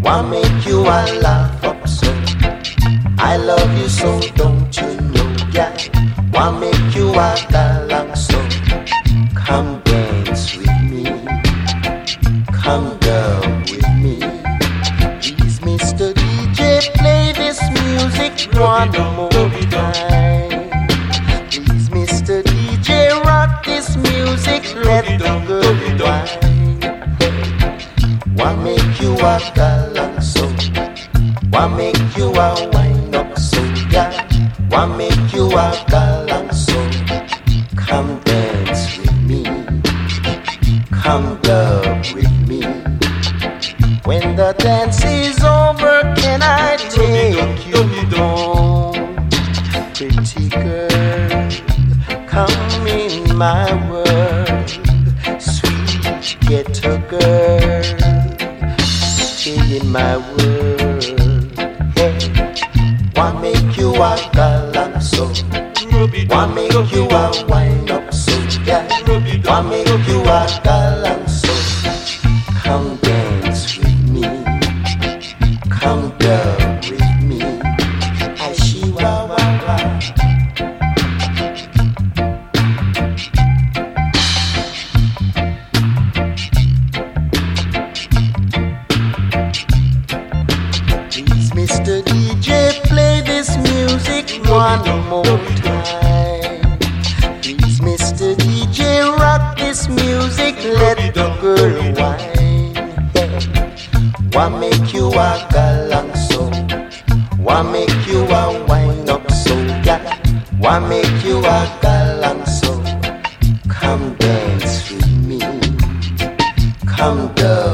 Why make you a laugh up so? I love you so, don't you know, yeah? Why make you a galang so? Come dance with me, come girl with me. Please, Mr. DJ, play this music one more time. Please, Mr. DJ, rock this music, let the girl wine. Why make you a galang so? Why make you a wind up so, yeah? Why make you a galang so? Come dance with me, come love with me. When the dance is over, can I take you home? Pretty girl, come in my world. Sweet ghetto girl, stay in my world. Why make you a galang so? Why make you a wind up so? Yeah. Why make you a galang so? Come dance with me, come girl with me. I see wa wa wa. Please, Mr. DJ, play this music one more time. Please, Mr. DJ, rock this music, let the girl whine. Why make you a galang so? Why make you a wind up so? Yeah. Why make you a galang so? Come dance with me, come girl.